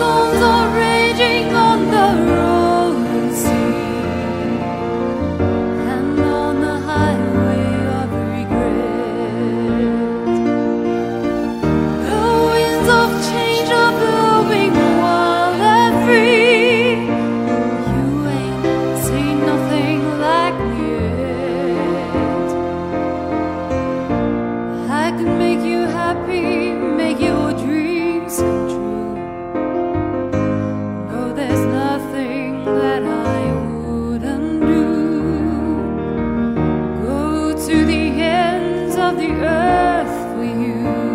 storms are raging on the rolling sea, and on the highway of regret, the winds of change are blowing wild and free. You ain't seen nothing like me yet. I can make you happy, make your dreams come true. No, there's nothing that I wouldn't do. Go to the ends of the earth for you.